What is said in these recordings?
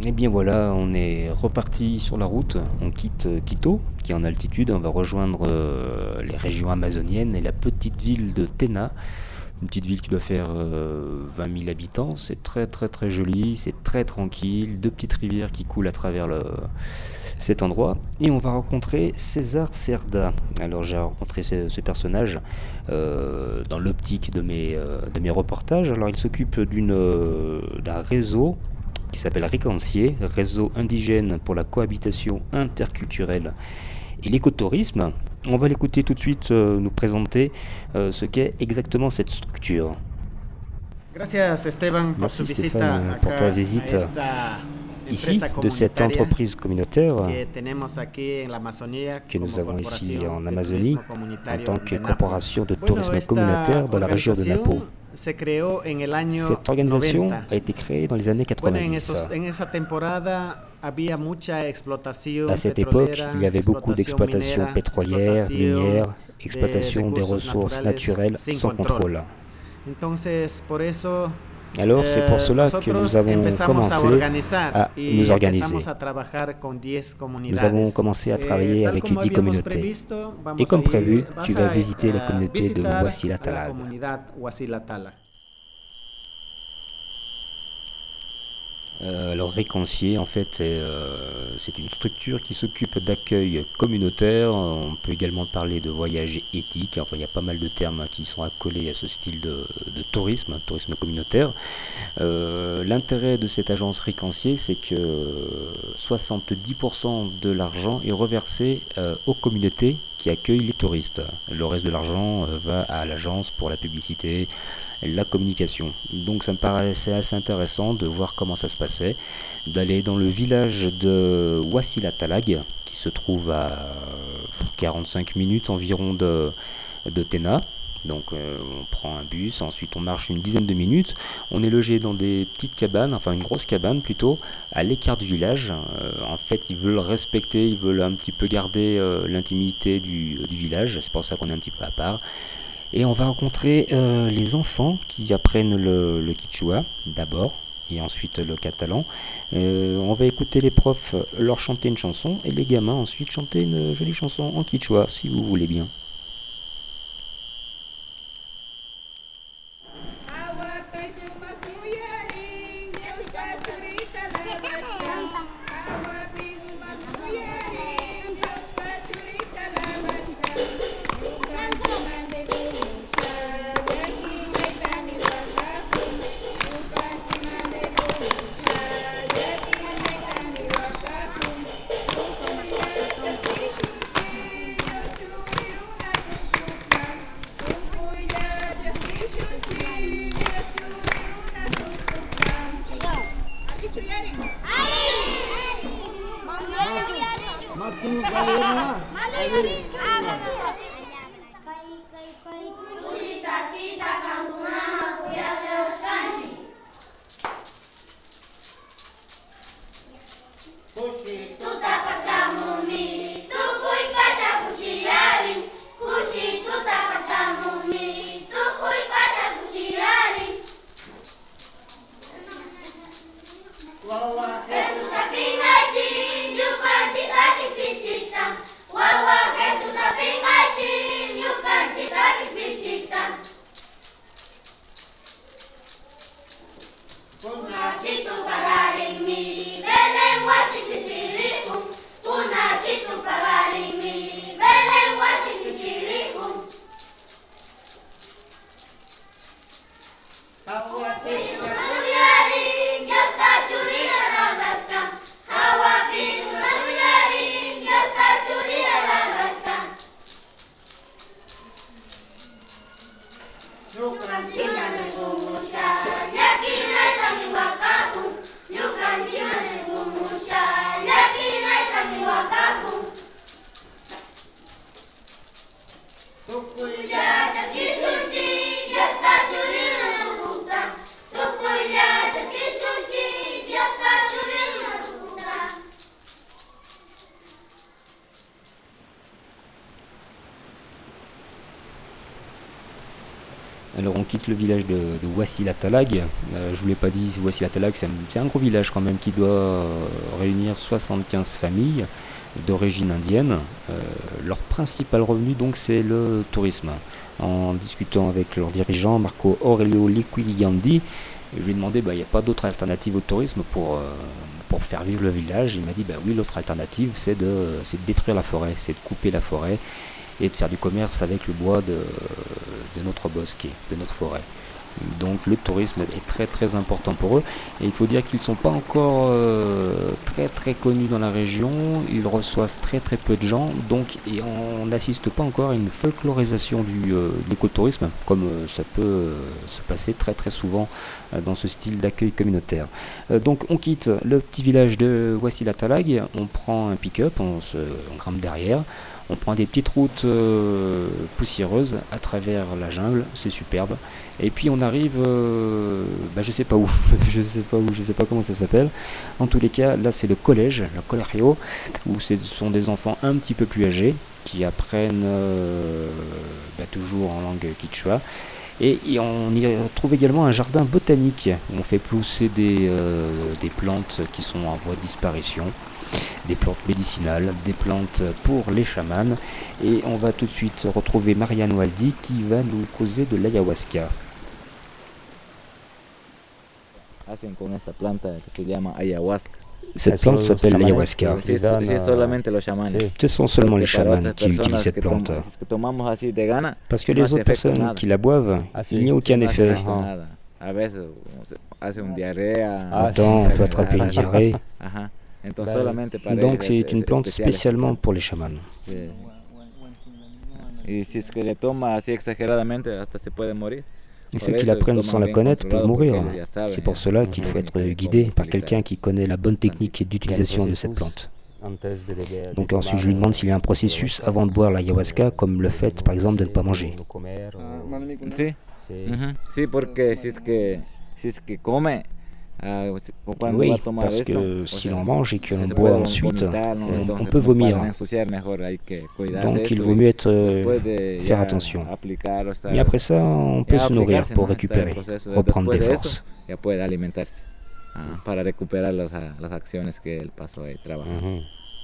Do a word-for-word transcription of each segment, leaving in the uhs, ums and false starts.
Et bien voilà, on est reparti sur la route, on quitte Quito, qui est en altitude, on va rejoindre euh, les régions amazoniennes et la petite ville de Tena, une petite ville qui doit faire euh, vingt mille habitants, c'est très très très joli, c'est très tranquille, deux petites rivières qui coulent à travers le, cet endroit, et on va rencontrer César Cerda. Alors j'ai rencontré ce, ce personnage euh, dans l'optique de mes, euh, de mes reportages, alors il s'occupe d'une, euh, d'un réseau qui s'appelle Ricancier, réseau indigène pour la cohabitation interculturelle et l'écotourisme. On va l'écouter tout de suite euh, nous présenter euh, ce qu'est exactement cette structure. Gracias Esteban por Merci su visita Stéphane pour ta acá a visite esta ici empresa de cette comunitaria entreprise communautaire que tenemos aquí en la Amazonía que nous como avons ici corporación en de Amazonie turismo en comunitario tant que de Napo. corporation de Bueno, tourisme esta communautaire dans la région de Napo. organización se creó en el año Cette organisation noventa. a été créée dans les années Bueno, en, quatre-vingt-dix. esos, en esa temporada había mucha explotación À cette époque, petrolera, il y avait beaucoup d'exploitation minera, pétrolière, explotación minière, de exploitation des ressources naturelles sin sans contrôle. Entonces, por eso Alors c'est pour cela que nous avons commencé à nous organiser. Nous avons commencé à travailler avec dix communautés. Et comme prévu, tu vas visiter la communauté de Huasilatalag. Euh, alors Réconcier, en fait, c'est, euh, c'est une structure qui s'occupe d'accueil communautaire. On peut également parler de voyage éthique. Enfin, il y a pas mal de termes qui sont accolés à ce style de, de tourisme, tourisme communautaire. Euh, l'intérêt de cette agence Réconcier, c'est que soixante-dix pour cent de l'argent est reversé euh, aux communautés qui accueillent les touristes. Le reste de l'argent euh, va à l'agence pour la publicité, la communication. Donc ça me paraissait assez intéressant de voir comment ça se passait, d'aller dans le village de Huasilatalag, qui se trouve à quarante-cinq minutes environ de, de Tena. Donc euh, on prend un bus, ensuite on marche une dizaine de minutes, on est logé dans des petites cabanes, enfin une grosse cabane plutôt, à l'écart du village. Euh, en fait ils veulent respecter, ils veulent un petit peu garder euh, l'intimité du, du village, c'est pour ça qu'on est un petit peu à part. Et on va rencontrer euh, les enfants qui apprennent le, le quichua d'abord et ensuite le catalan. Euh, on va écouter les profs leur chanter une chanson et les gamins ensuite chanter une jolie chanson en quichua si vous voulez bien. Tukuya, quitte le village de, de Wassilatalag. Euh, je vous l'ai pas dit, Wassilatalag, c'est un, c'est un gros village quand même qui doit euh, réunir soixante-quinze familles d'origine indienne. Euh, leur principal revenu donc c'est le tourisme. En discutant avec leur dirigeant Marco Aurelio Liquigliandi, je lui ai demandé, bah, il n'y a pas d'autre alternative au tourisme pour, euh, pour faire vivre le village. Il m'a dit, bah oui, l'autre alternative c'est de, c'est de détruire la forêt, c'est de couper la forêt et de faire du commerce avec le bois de, de notre bosquet, de notre forêt. Donc le tourisme est très très important pour eux et il faut dire qu'ils ne sont pas encore euh, très très connus dans la région, ils reçoivent très très peu de gens, donc et on n'assiste pas encore à une folklorisation du euh, l'écotourisme comme euh, ça peut euh, se passer très très souvent euh, dans ce style d'accueil communautaire. Euh, donc on quitte le petit village de Wassilatalag, on prend un pick-up, on se on grimpe derrière. On prend des petites routes euh, poussiéreuses à travers la jungle, c'est superbe. Et puis on arrive, euh, bah je sais pas où, je sais pas où, je sais pas comment ça s'appelle. En tous les cas, là c'est le collège, le colegio, où ce sont des enfants un petit peu plus âgés qui apprennent euh, bah, toujours en langue quichua. Et, et on y retrouve également un jardin botanique où on fait pousser des, euh, des plantes qui sont en voie de disparition. Des plantes médicinales, des plantes pour les chamans. Et on va tout de suite retrouver Marianne Waldi qui va nous causer de l'ayahuasca. Hacen con esta planta que se llama ayahuasca. Cette plante s'appelle l'ayahuasca. Sí, sí, solamente los chamanes. Ce sont seulement les chamans qui utilisent cette plante. Parce que les autres personnes qui la boivent, il n'y a aucun effet. Autant on peut attraper une diarrhée. Donc c'est une plante spécialement pour les chamans. Et ceux qui la prennent sans la connaître peuvent mourir. C'est pour cela qu'il faut être guidé par quelqu'un qui connaît la bonne technique d'utilisation de cette plante. Donc ensuite je lui demande s'il y a un processus avant de boire l'ayahuasca, comme le fait par exemple de ne pas manger. Si, si, porque si es que si es que come. Oui, parce que si l'on mange et que l'on boit ensuite, on, on peut vomir. Donc il vaut mieux être, euh, faire attention. Et après ça, on peut se nourrir pour récupérer, reprendre des forces. Mm-hmm.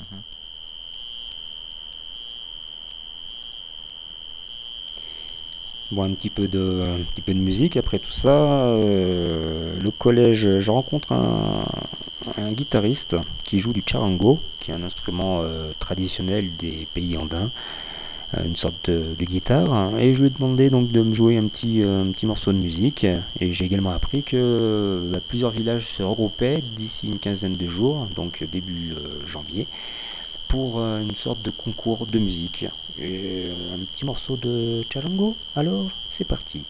Bon, un petit peu de, un petit peu de musique après tout ça. Euh, le collège, je rencontre un, un guitariste qui joue du charango, qui est un instrument euh, traditionnel des pays andins, euh, une sorte de, de guitare. Hein, et je lui ai demandé donc de me jouer un petit, euh, un petit morceau de musique. Et j'ai également appris que bah, plusieurs villages se regroupaient d'ici une quinzaine de jours, donc début euh, janvier, pour euh, une sorte de concours de musique. Et euh, un petit morceau de charango, alors c'est parti.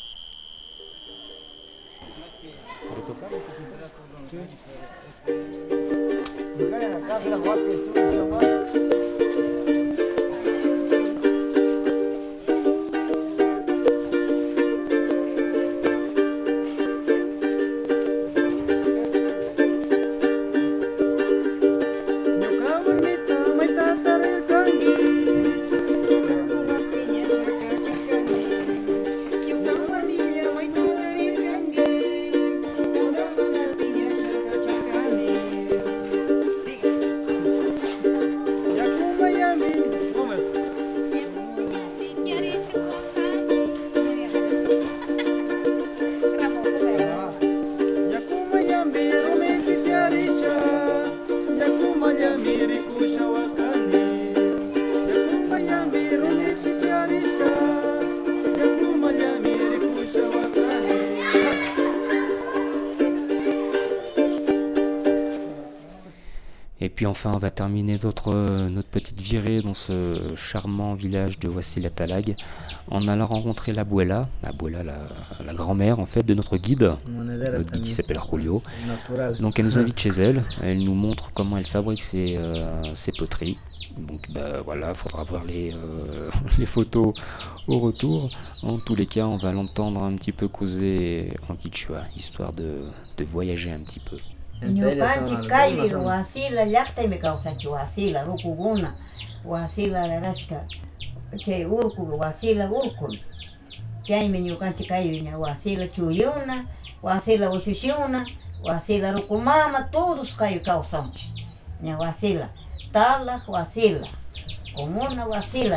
Et puis enfin, on va terminer notre, notre petite virée dans ce charmant village de Wassilatalag en allant rencontrer l'abuela, l'abuela, la, la grand-mère en fait de notre guide, notre guide qui s'appelle Julio. Donc elle nous invite chez elle, elle nous montre comment elle fabrique ses, euh, ses poteries. Donc bah, voilà, il faudra voir les, euh, les photos au retour. En tous les cas, on va l'entendre un petit peu causer en quichua, histoire de, de voyager un petit peu. Ñuqanchik kaypi wasila llaqtaymi kawsanchik wasila rukukuna wasila rurashka chay urku wasila urkun Chaymi ñukanchik kaypi wasila chuyuna, wasila ushushuna, wasila rukumama, todos kaypi kawsanchik. Ña wasila, tala wasila, comuna wasila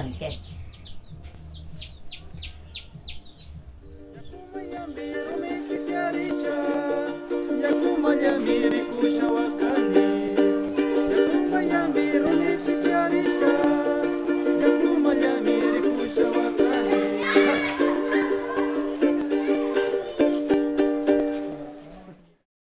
nikanchik.